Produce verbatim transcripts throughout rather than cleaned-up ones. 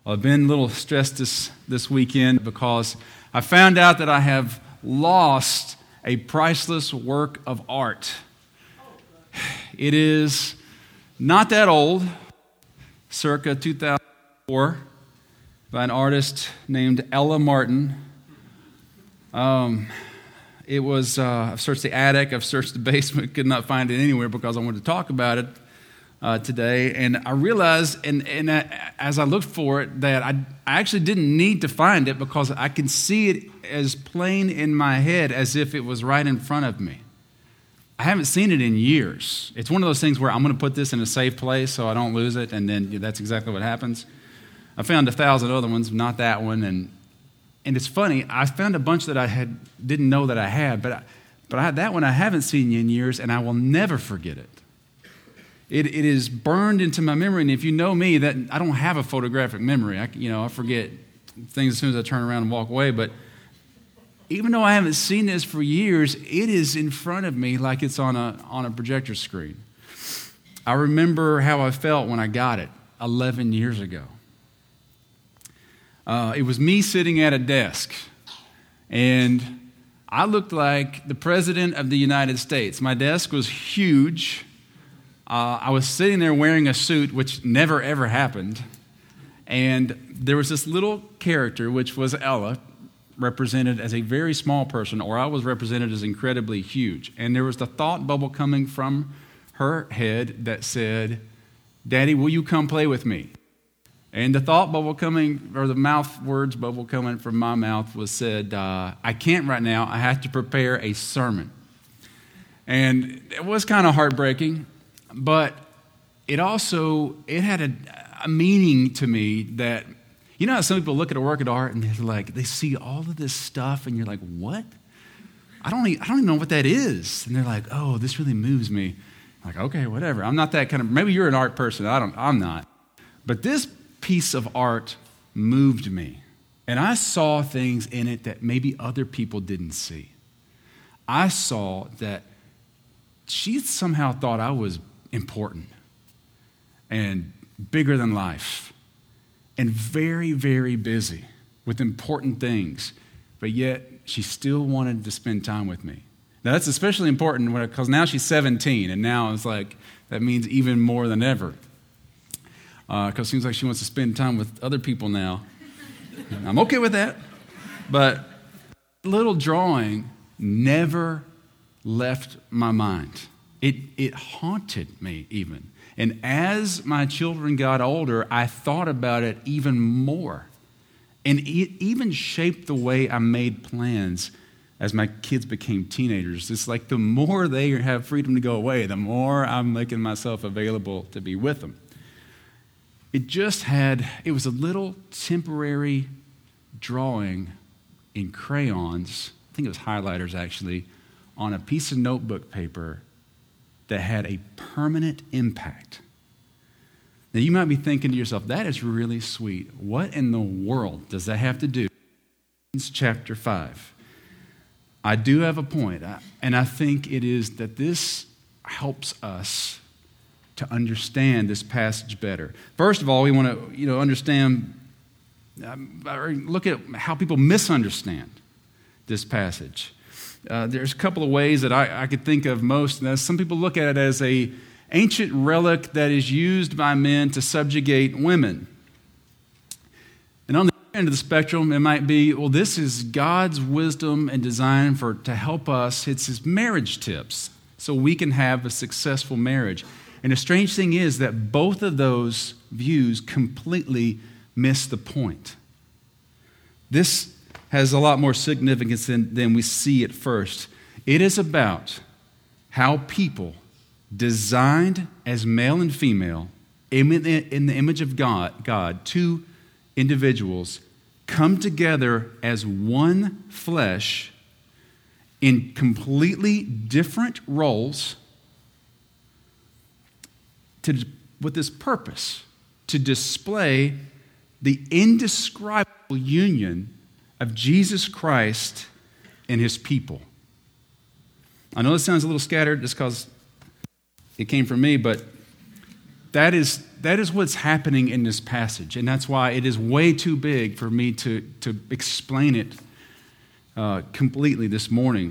Well, I've been a little stressed this, this weekend because I found out that I have lost a priceless work of art. It is not that old, circa two thousand four, by an artist named Ella Martin. Um, it was, uh, I've searched the attic, I've searched the basement, could not find it anywhere because I wanted to talk about it uh, today. And I realized, and, and uh, as I looked for it, that I, I actually didn't need to find it because I can see it as plain in my head as if it was right in front of me. I haven't seen it in years. It's one of those things where I'm going to put this in a safe place so I don't lose it, and then yeah, that's exactly what happens. I found a thousand other ones, not that one, and and it's funny. I found a bunch that I had didn't know that I had, but I, but I, that one I haven't seen in years, and I will never forget it. It it is burned into my memory, and if you know me, that I don't have a photographic memory. I you know I forget things as soon as I turn around and walk away, but even though I haven't seen this for years, it is in front of me like it's on a on a projector screen. I remember how I felt when I got it eleven years ago. Uh, it was me sitting at a desk, and I looked like the President of the United States. My desk was huge. Uh, I was sitting there wearing a suit, which never, ever happened. And there was this little character, which was Ella, represented as a very small person, or I was represented as incredibly huge. And there was the thought bubble coming from her head that said, "Daddy, will you come play with me?" And the thought bubble coming, or the mouth words bubble coming from my mouth was said, uh, "I can't right now. I have to prepare a sermon." And it was kind of heartbreaking, but it also, it had a, a meaning to me that, you know how some people look at a work of art and they're like, they see all of this stuff and you're like, what? I don't even, I don't even know what that is. And they're like, oh, this really moves me. I'm like, okay, whatever. I'm not that kind of, maybe you're an art person. I don't, I'm not. But this piece of art moved me. And I saw things in it that maybe other people didn't see. I saw that she somehow thought I was important and bigger than life and very, very busy with important things, but yet she still wanted to spend time with me. Now, that's especially important because now she's seventeen, and now it's like that means even more than ever. Because uh, it seems like she wants to spend time with other people now. I'm okay with that. But little drawing never left my mind. It it haunted me even. And as my children got older, I thought about it even more. And it even shaped the way I made plans as my kids became teenagers. It's like the more they have freedom to go away, the more I'm making myself available to be with them. It just had, it was a little temporary drawing in crayons, I think it was highlighters actually, on a piece of notebook paper that had a permanent impact. Now you might be thinking to yourself, that is really sweet. What in the world does that have to do? It's chapter five. I do have a point, and I think it is that this helps us to understand this passage better. First of all, we want to, you know, understand, um, or look at how people misunderstand this passage. Uh, there's a couple of ways that I, I could think of most. And some people look at it as a ancient relic that is used by men to subjugate women. And on the other end of the spectrum, it might be, well, this is God's wisdom and design for to help us. It's His marriage tips so we can have a successful marriage. And the strange thing is that both of those views completely miss the point. This has a lot more significance than, than we see at first. It is about how people designed as male and female in the, in the image of God, God, two individuals come together as one flesh in completely different roles to, with this purpose, to display the indescribable union of Jesus Christ and His people. I know this sounds a little scattered just because it came from me, but that is that is what's happening in this passage, and that's why it is way too big for me to, to explain it uh, completely this morning.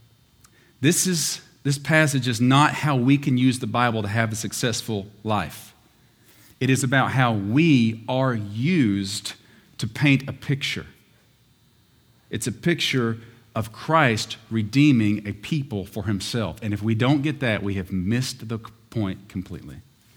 This is this passage is not how we can use the Bible to have a successful life. It is about how we are used to paint a picture. It's a picture of Christ redeeming a people for himself. And if we don't get that, we have missed the point completely.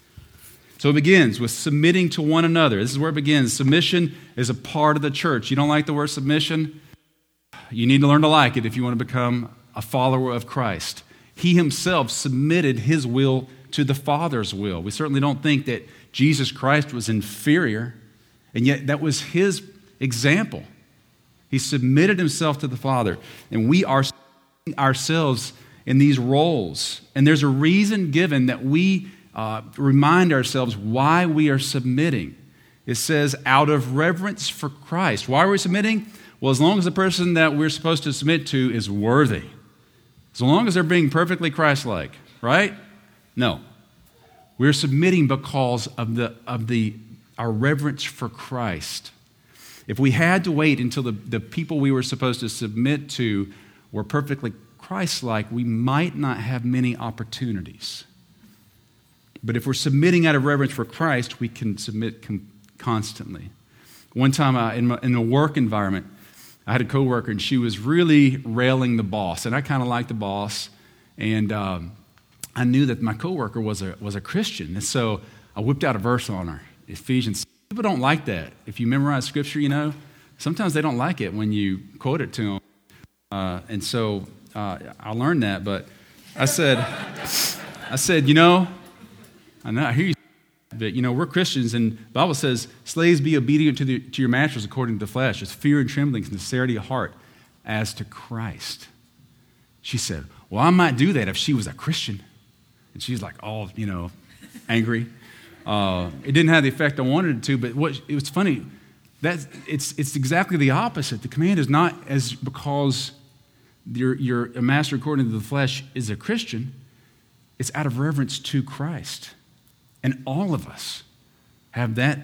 So it begins with submitting to one another. This is where it begins. Submission is a part of the church. You don't like the word submission? You need to learn to like it if you want to become a follower of Christ. He himself submitted his will to the Father's will. We certainly don't think that Jesus Christ was inferior, and yet that was his example. He submitted himself to the Father, and we are ourselves in these roles. And there's a reason given that we uh, remind ourselves why we are submitting. It says, out of reverence for Christ. Why are we submitting? Well, as long as the person that we're supposed to submit to is worthy. As long as they're being perfectly Christ-like, right? No. We're submitting because of the of the our reverence for Christ. If we had to wait until the, the people we were supposed to submit to were perfectly Christ-like, we might not have many opportunities. But if we're submitting out of reverence for Christ, we can submit com- constantly. One time uh, in, my, in a work environment, I had a coworker, and she was really railing the boss, and I kind of liked the boss, and um, I knew that my coworker was a was a Christian, and so I whipped out a verse on her, Ephesians. People don't like that. If you memorize Scripture, you know, sometimes they don't like it when you quote it to them, uh, and so uh, I learned that. But I said, I said, you know, I know I hear you. But, you know, we're Christians, and the Bible says, slaves, be obedient to, the, to your masters according to the flesh, as fear and trembling, sincerity of heart, as to Christ. She said, well, I might do that if she was a Christian. And she's like, all, you know, angry. Uh, it didn't have the effect I wanted it to, but what it was funny, that it's it's exactly the opposite. The command is not as because your, your a master according to the flesh is a Christian. It's out of reverence to Christ. And all of us have that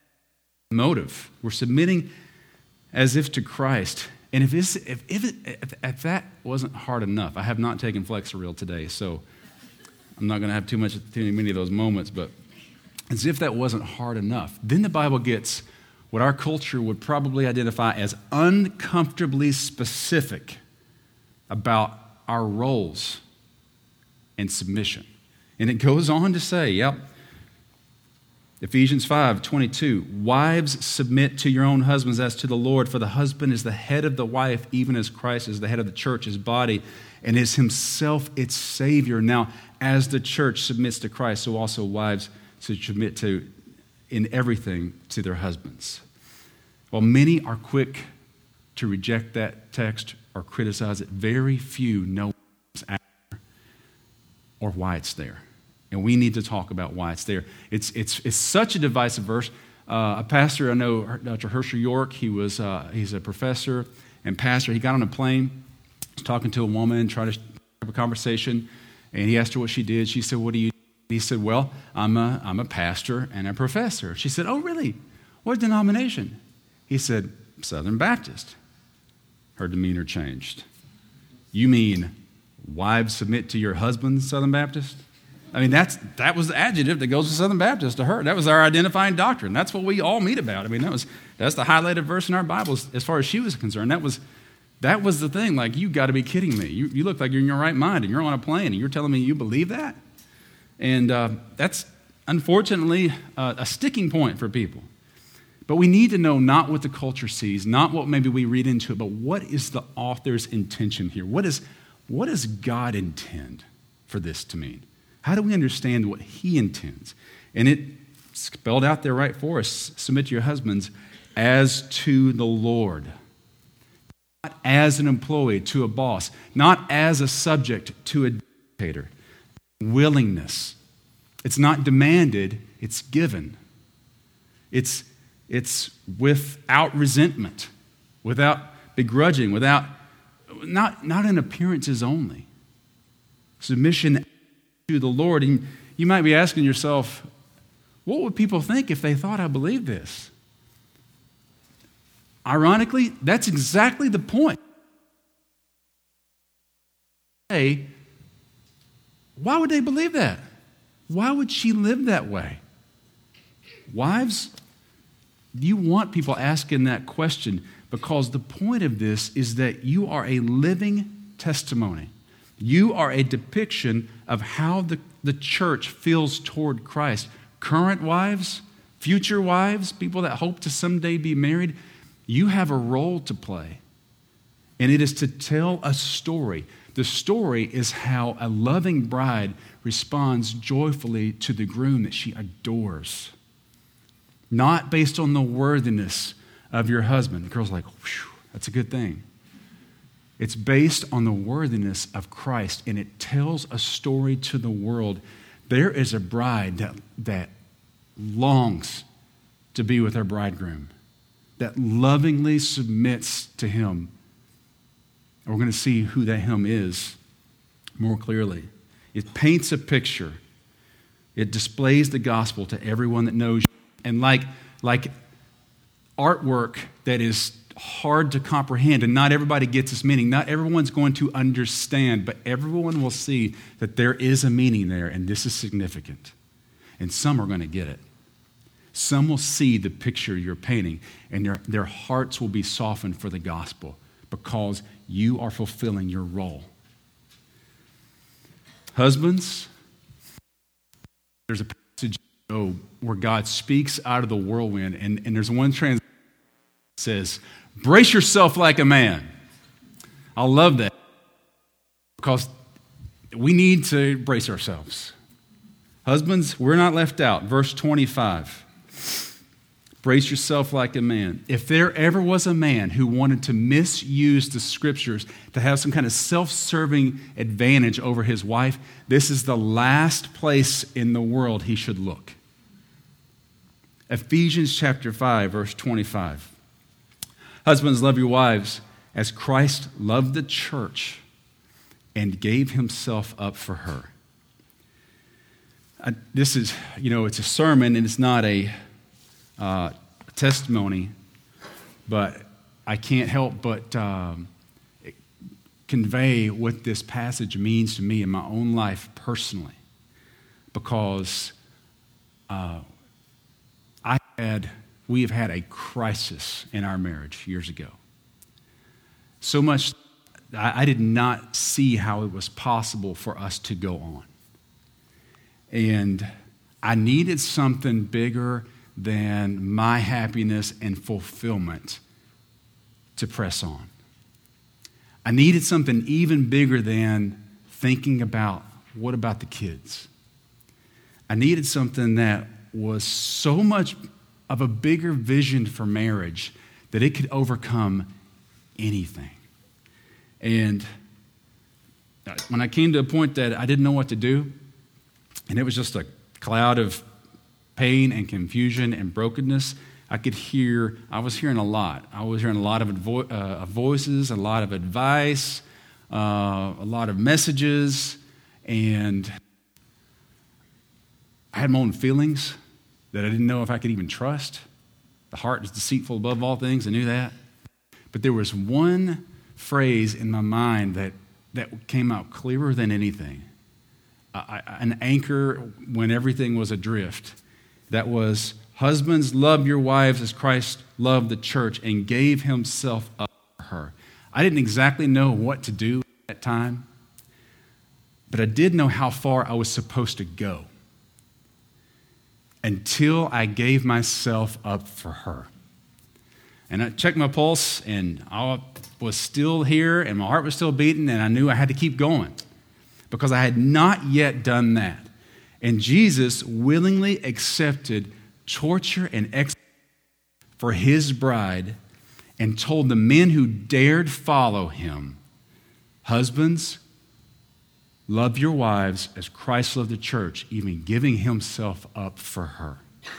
motive. We're submitting as if to Christ. And if, it's, if, if, it, if, if that wasn't hard enough, I have not taken Flexeril today, so I'm not going to have too much, too many of those moments, but as if that wasn't hard enough, then the Bible gets what our culture would probably identify as uncomfortably specific about our roles and submission. And it goes on to say, yep, Ephesians five twenty-two, wives, submit to your own husbands as to the Lord, for the husband is the head of the wife, even as Christ is the head of the church, his body, and is himself its Savior. Now, as the church submits to Christ, so also wives should submit to, in everything, to their husbands. While many are quick to reject that text or criticize it, very few know what's after or why it's there. And we need to talk about why it's there. It's it's it's such a divisive verse. Uh, a pastor I know, Doctor Herschel York, he was uh, he's a professor and pastor. He got on a plane, was talking to a woman, trying to have a conversation, and he asked her what she did. She said, "What do you do?" He said, "Well, I'm a I'm a pastor and a professor." She said, "Oh, really? What denomination?" He said, "Southern Baptist." Her demeanor changed. "You mean wives submit to your husbands, Southern Baptist?" I mean, that's that was the adjective that goes with Southern Baptist to her. That was our identifying doctrine. That's what we all meet about. I mean, that was that's the highlighted verse in our Bibles as far as she was concerned. That was that was the thing. Like, you got to be kidding me. You, you look like you're in your right mind, and you're on a plane, and you're telling me you believe that? And uh, that's, unfortunately, uh, a sticking point for people. But we need to know not what the culture sees, not what maybe we read into it, but what is the author's intention here? What is what does God intend for this to mean? How do we understand what he intends? And it spelled out there right for us, submit to your husbands as to the Lord. Not as an employee to a boss, not as a subject to a dictator. Willingness. It's not demanded, it's given. It's, it's without resentment, without begrudging, without, not, not in appearances only. Submission to the Lord. And you might be asking yourself, What would people think if they thought I believed this? Ironically, that's exactly the point. Hey, why would they believe that? Why would she live that way? Wives, you want people asking that question because the point of this is that you are a living testimony. You are a depiction of how the, the church feels toward Christ. Current wives, future wives, people that hope to someday be married, you have a role to play. And it is to tell a story. The story is how a loving bride responds joyfully to the groom that she adores. Not based on the worthiness of your husband. The girl's like, whew, that's a good thing. It's based on the worthiness of Christ, and it tells a story to the world. There is a bride that, that longs to be with her bridegroom, that lovingly submits to him. And we're going to see who that him is more clearly. It paints a picture. It displays the gospel to everyone that knows you. And like, like artwork that is hard to comprehend, and not everybody gets its meaning. Not everyone's going to understand, but everyone will see that there is a meaning there, and this is significant. And some are going to get it. Some will see the picture you're painting, and their, their hearts will be softened for the gospel because you are fulfilling your role. Husbands, there's a passage oh, where God speaks out of the whirlwind, and, and there's one translation that says, brace yourself like a man. I love that because we need to brace ourselves. Husbands, we're not left out. Verse twenty-five. Brace yourself like a man. If there ever was a man who wanted to misuse the scriptures to have some kind of self-serving advantage over his wife, this is the last place in the world he should look. Ephesians chapter five, verse twenty-five. Husbands, love your wives as Christ loved the church and gave himself up for her. I, this is, you know, it's a sermon and it's not a uh, testimony, but I can't help but um, convey what this passage means to me in my own life personally, because uh, I had, we have had a crisis in our marriage years ago. So much, I, I did not see how it was possible for us to go on. And I needed something bigger than my happiness and fulfillment to press on. I needed something even bigger than thinking about, what about the kids? I needed something that was so much of a bigger vision for marriage that it could overcome anything. And when I came to a point that I didn't know what to do, and it was just a cloud of pain and confusion and brokenness, I could hear, I was hearing a lot. I was hearing a lot of vo- uh, voices, a lot of advice, uh, a lot of messages, and I had my own feelings that I didn't know if I could even trust. The heart is deceitful above all things, I knew that. But there was one phrase in my mind that, that came out clearer than anything. I, an anchor when everything was adrift. That was, husbands, love your wives as Christ loved the church and gave himself up for her. I didn't exactly know what to do at that time, but I did know how far I was supposed to go until I gave myself up for her. And I checked my pulse, and I was still here, and my heart was still beating, and I knew I had to keep going because I had not yet done that. And Jesus willingly accepted torture and execution for his bride and told the men who dared follow him, husbands, love your wives as Christ loved the church, even giving himself up for her.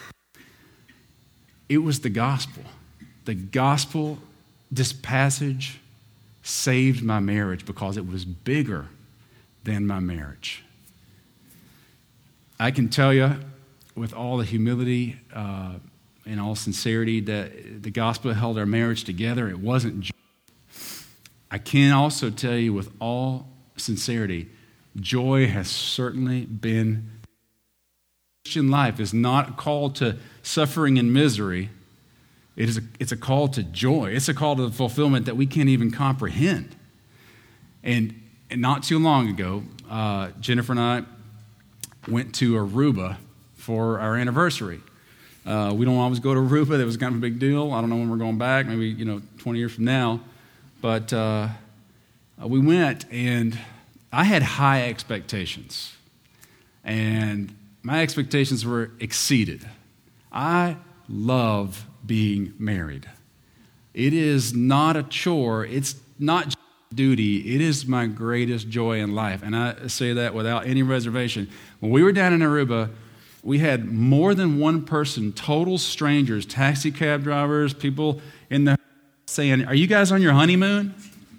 It was the gospel. The gospel, this passage, saved my marriage because it was bigger than my marriage. I can tell you, with all the humility uh, and all sincerity that the gospel held our marriage together. It wasn't joy. I can also tell you with all sincerity, joy has certainly been. Christian life is not a call to suffering and misery. It is a, it's a call to joy. It's a call to the fulfillment that we can't even comprehend. And, and not too long ago, uh, Jennifer and I went to Aruba for our anniversary. Uh, we don't always go to Aruba. That was kind of a big deal. I don't know when we're going back, maybe, you know, twenty years from now. But uh, we went, and I had high expectations. And my expectations were exceeded. I love being married. It is not a chore. It's not just a duty. It is my greatest joy in life. And I say that without any reservation. When we were down in Aruba, we had more than one person, total strangers, taxi cab drivers, people in the saying, "Are you guys on your honeymoon?"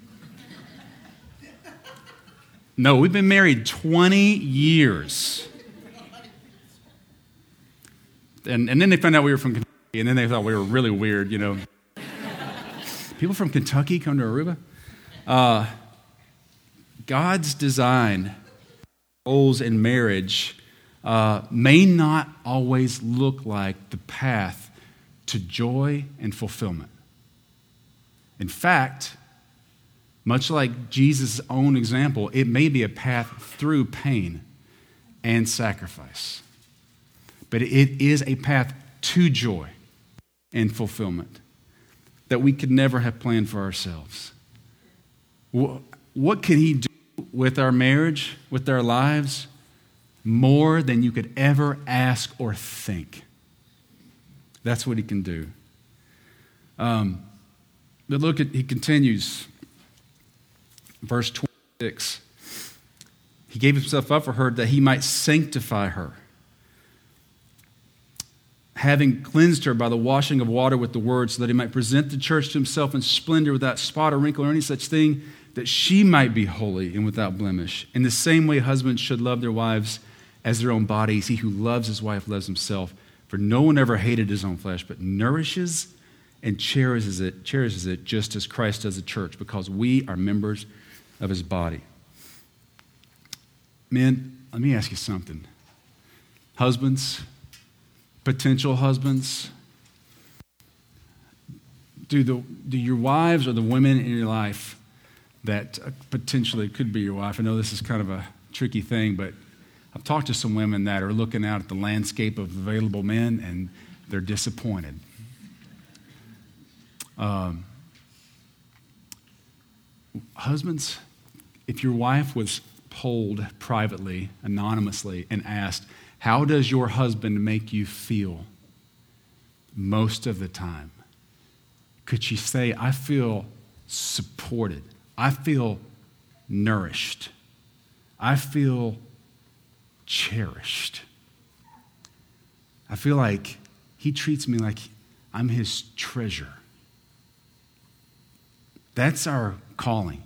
No, we've been married twenty years. And, and then they found out we were from Kentucky, and then they thought we were really weird, you know. People from Kentucky come to Aruba? Uh, God's design, goals in marriage, uh, may not always look like the path to joy and fulfillment. In fact, much like Jesus' own example, it may be a path through pain and sacrifice. But it is a path to joy and fulfillment that we could never have planned for ourselves. What can He do with our marriage, with our lives? More than you could ever ask or think. That's what He can do. Um, but look at, He continues, verse twenty-six. He gave Himself up for her that He might sanctify her, having cleansed her by the washing of water with the word, so that He might present the church to Himself in splendor, without spot or wrinkle or any such thing, that she might be holy and without blemish. In the same way, husbands should love their wives as their own bodies. He who loves his wife loves himself. For no one ever hated his own flesh, but nourishes and cherishes it, cherishes it just as Christ does the church, because we are members of His body. Men, let me ask you something. Husbands, potential husbands, do the do your wives or the women in your life that potentially could be your wife? I know this is kind of a tricky thing, but I've talked to some women that are looking out at the landscape of available men, and they're disappointed. Um, husbands, if your wife was polled privately, anonymously, and asked, "How does your husband make you feel?" most of the time, could she say, "I feel supported. I feel nourished. I feel cherished. I feel like he treats me like I'm his treasure." That's our calling.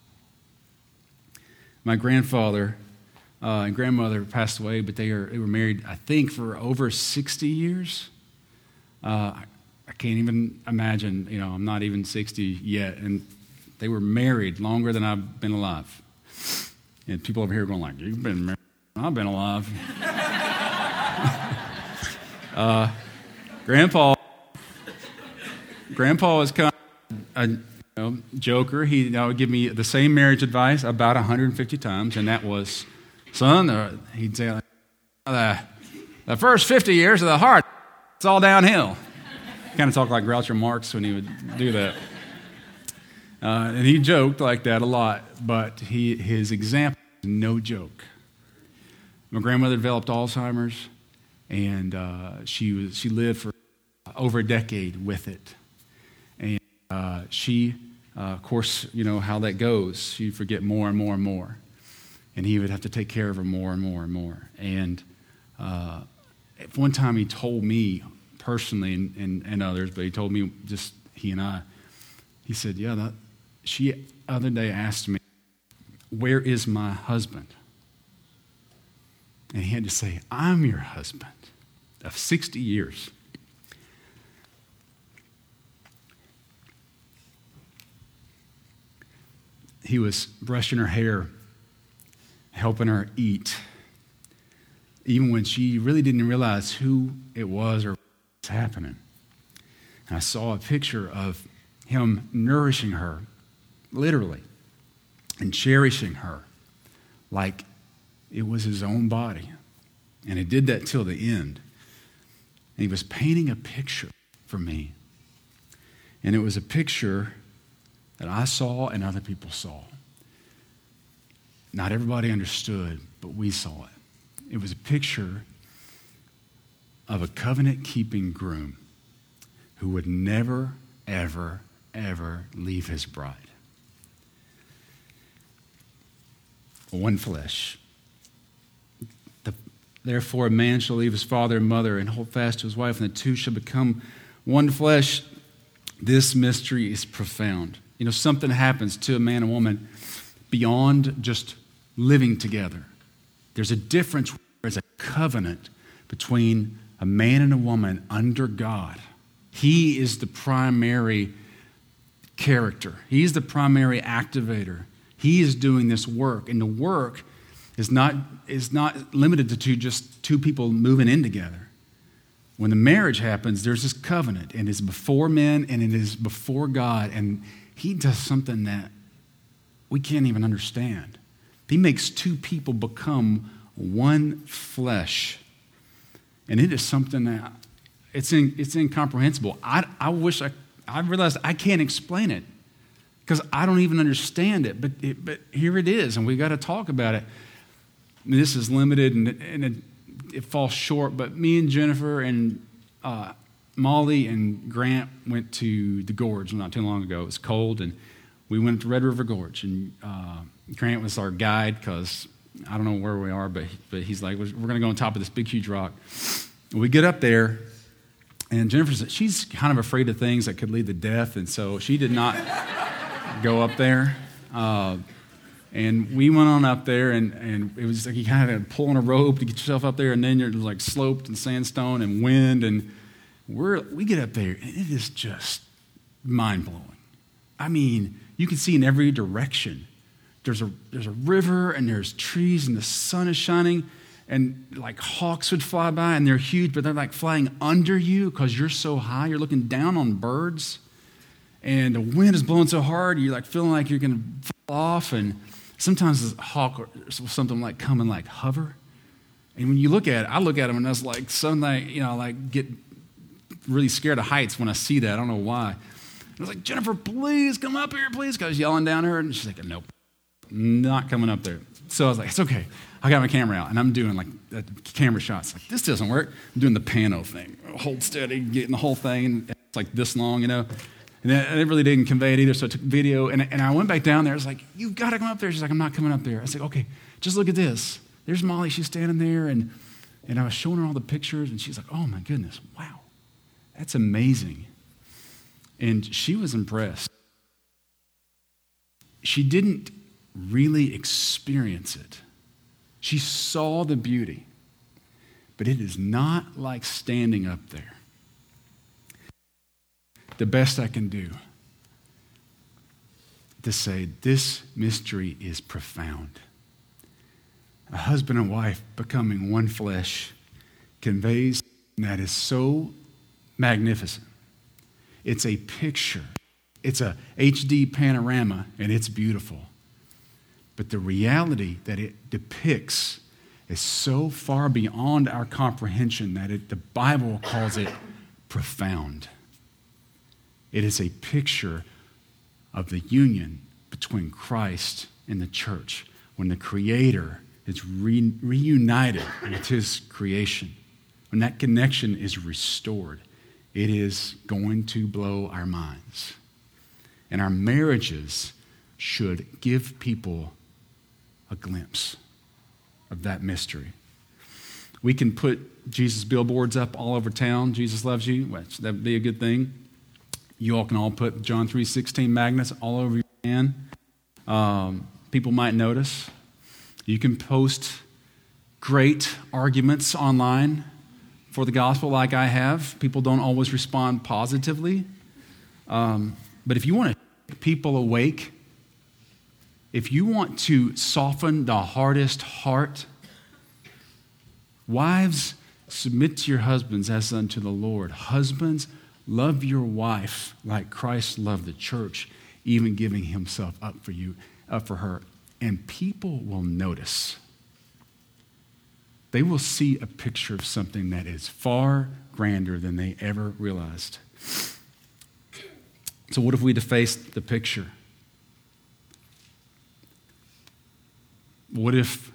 My grandfather uh, and grandmother passed away, but they, are, they were married, I think, for over sixty years. Uh, I can't even imagine, you know, I'm not even sixty yet, and they were married longer than I've been alive. And people over here are going like, "You've been married? I've been alive." uh, Grandpa, Grandpa was kind of a you know, joker. He you know, would give me the same marriage advice about one hundred fifty times, and that was, "Son," uh, he'd say, the, the first fifty years of the heart, it's all downhill. Kind of talked like Groucho Marx when he would do that. Uh, and he joked like that a lot, but he, his example is no joke. My grandmother developed Alzheimer's, and uh, she was she lived for over a decade with it. And uh, she, uh, of course, you know how that goes. She'd forget more and more and more. And he would have to take care of her more and more and more. And uh, at one time he told me personally, and, and, and others, but he told me, just he and I, he said, yeah, that, she other day asked me, "Where is my husband?" And he had to say, "I'm your husband." of sixty years. He was brushing her hair, helping her eat, even when she really didn't realize who it was or what was happening. And I saw a picture of him nourishing her, literally, and cherishing her like it was his own body. And he did that till the end. And he was painting a picture for me. And it was a picture that I saw and other people saw. Not everybody understood, but we saw it. It was a picture of a covenant-keeping groom who would never, ever, ever leave his bride. One flesh. The, Therefore, a man shall leave his father and mother and hold fast to his wife, and the two shall become one flesh. This mystery is profound. You know, something happens to a man and woman beyond just living together. There's a difference. There's a covenant between a man and a woman under God. He is the primary character. He's the primary activator. He is doing this work, and the work is not, is not limited to two, just two people moving in together. When the marriage happens, there's this covenant, and it's before men, and it is before God, and he does something that we can't even understand. He makes two people become one flesh, and it is something that it's in, it's incomprehensible. I, I wish I, I realized I can't explain it because I don't even understand it, but it, but here it is, and we got to talk about it. And this is limited, and, and it, it falls short, but me and Jennifer and uh, Molly and Grant went to the Gorge not too long ago. It was cold, and we went to Red River Gorge, and uh, Grant was our guide because I don't know where we are, but but he's like, we're going to go on top of this big, huge rock. And we get up there, and Jennifer said she's kind of afraid of things that could lead to death, and so she did not go up there. Uh, and we went on up there, and, and it was like you kind of pulling a rope to get yourself up there, and then you're like sloped and sandstone and wind, and we're we get up there, and it is just mind-blowing. I mean, you can see in every direction. There's a there's a river, and there's trees, and the sun is shining, and like hawks would fly by, and they're huge, but they're like flying under you because you're so high. You're looking down on birds, and the wind is blowing so hard, you're like feeling like you're going to fall off, and sometimes a hawk or something like come and like hover. And when you look at it, I look at them, and that's like something like, you know, like get really scared of heights when I see that. I don't know why. I was like, Jennifer, please come up here, please. Because I was yelling down at her, and she's like, nope, not coming up there. So I was like, it's okay. I got my camera out, and I'm doing like uh, camera shots. Like, this doesn't work. I'm doing the pano thing. Hold steady, getting the whole thing. And it's like this long, you know. And it really didn't convey it either, so I took video. And, and I went back down there. I was like, you've got to come up there. She's like, I'm not coming up there. I was like, okay, just look at this. There's Molly. She's standing there. And, and I was showing her all the pictures, and she's like, oh, my goodness, wow. That's amazing. And she was impressed. She didn't really experience it. She saw the beauty, but it is not like standing up there. The best I can do to say this mystery is profound. A husband and wife becoming one flesh conveys that is so magnificent. It's a picture. It's a H D panorama, and it's beautiful. But the reality that it depicts is so far beyond our comprehension that it, the Bible calls it profound. It is a picture of the union between Christ and the church when the Creator is re- reunited with His creation. When that connection is restored, it is going to blow our minds. And our marriages should give people a glimpse of that mystery. We can put Jesus billboards up all over town. Jesus loves you. Which that would be a good thing. You all can all put John three sixteen magnets all over your van. Um, people might notice. You can post great arguments online for the gospel like I have. People don't always respond positively. Um, but if you want to keep people awake, if you want to soften the hardest heart, wives, submit to your husbands as unto the Lord. Husbands, love your wife like Christ loved the church, even giving himself up for you, up for her. And people will notice. They will see a picture of something that is far grander than they ever realized. So what if we defaced the picture? What if,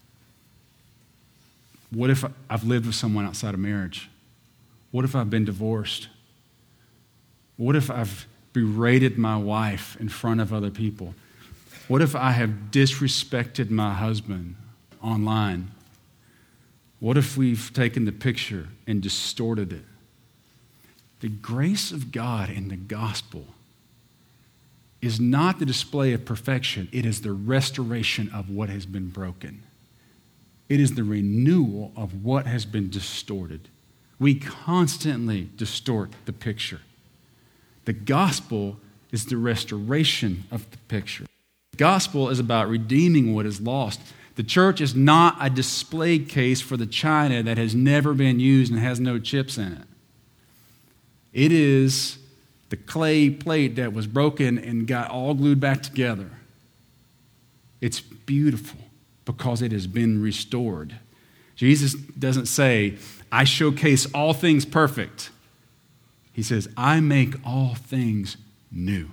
what if I've lived with someone outside of marriage? What if I've been divorced? What if I've berated my wife in front of other people? What if I have disrespected my husband online? What if we've taken the picture and distorted it? The grace of God in the gospel is not the display of perfection. It is the restoration of what has been broken. It is the renewal of what has been distorted. We constantly distort the picture. The gospel is the restoration of the picture. The gospel is about redeeming what is lost. The church is not a display case for the china that has never been used and has no chips in it. It is the clay plate that was broken and got all glued back together. It's beautiful because it has been restored. Jesus doesn't say, I showcase all things perfect. He says, I make all things new.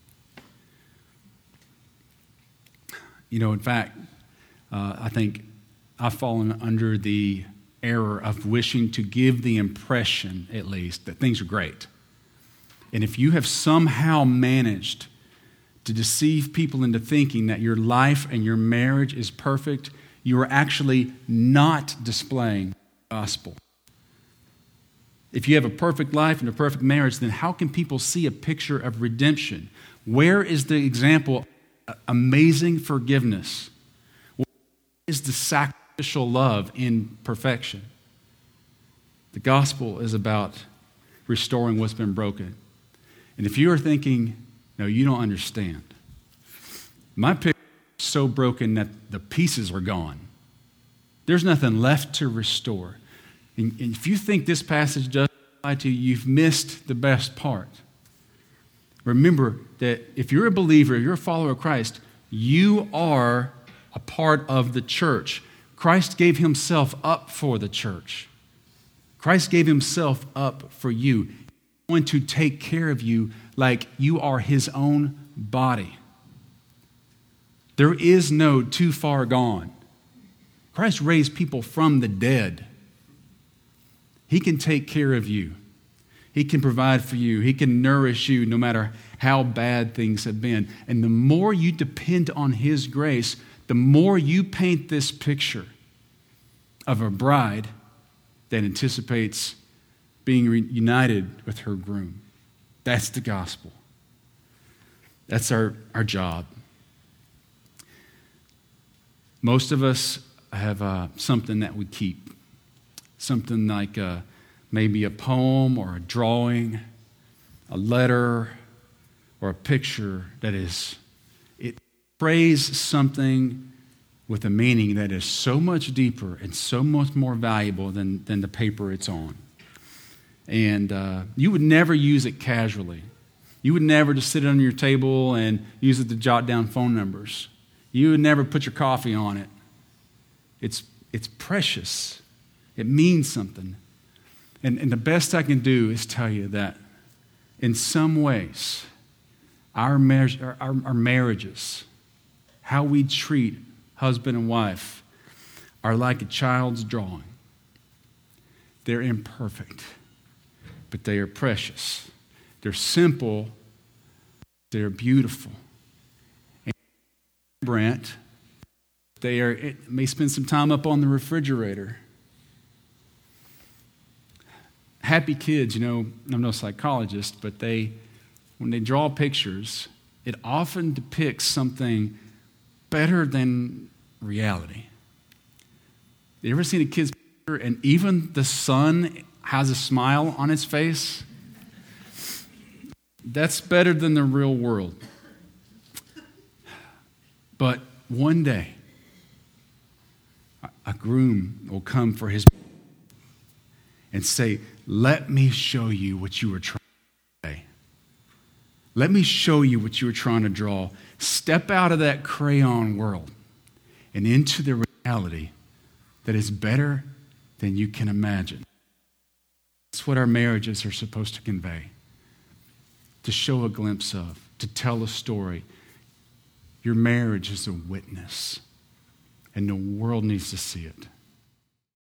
You know, in fact, uh, I think I've fallen under the error of wishing to give the impression, at least, that things are great. And if you have somehow managed to deceive people into thinking that your life and your marriage is perfect, you are actually not displaying the gospel. If you have a perfect life and a perfect marriage, then how can people see a picture of redemption? Where is the example of amazing forgiveness? Where is the sacrificial love in perfection? The gospel is about restoring what's been broken. And if you are thinking, no, you don't understand. My picture is so broken that the pieces are gone. There's nothing left to restore. And if you think this passage doesn't apply to you, you've missed the best part. Remember that if you're a believer, you're a follower of Christ, you are a part of the church. Christ gave himself up for the church. Christ gave himself up for you. He's going to take care of you like you are his own body. There is no too far gone. Christ raised people from the dead. He can take care of you. He can provide for you. He can nourish you no matter how bad things have been. And the more you depend on his grace, the more you paint this picture of a bride that anticipates being reunited with her groom. That's the gospel. That's our, our job. Most of us have uh, something that we keep. Something like uh, maybe a poem or a drawing, a letter, or a picture that is, it portrays something with a meaning that is so much deeper and so much more valuable than, than the paper it's on. And uh, you would never use it casually. You would never just sit it on your table and use it to jot down phone numbers. You would never put your coffee on it. It's, it's precious. It means something. And, and the best I can do is tell you that in some ways, our, mar- our, our marriages, how we treat husband and wife, are like a child's drawing. They're imperfect, but they are precious. They're simple, they're beautiful. And Brent, they are, it may spend some time up on the refrigerator. Happy kids, you know, I'm no psychologist, but they, when they draw pictures, it often depicts something better than reality. You ever seen a kid's picture and even the sun has a smile on its face, that's better than the real world. But one day, a groom will come for his and say, let me show you what you were trying to say. Let me show you what you were trying to draw. Step out of that crayon world and into the reality that is better than you can imagine. That's what our marriages are supposed to convey, to show a glimpse of, to tell a story. Your marriage is a witness, and the world needs to see it.